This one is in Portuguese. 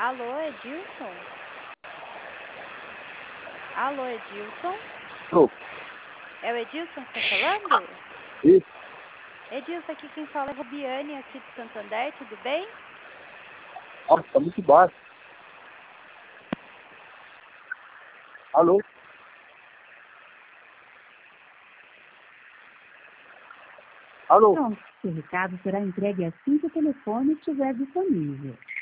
Alô, Edilson? Alô, Edilson? Alô? É o Edilson que está falando? Isso. Edilson, aqui quem fala é Rubiane, aqui de Santander, tudo bem? Nossa, tá muito baixo. Alô? Alô? Pronto, seu recado será entregue assim que o telefone estiver disponível.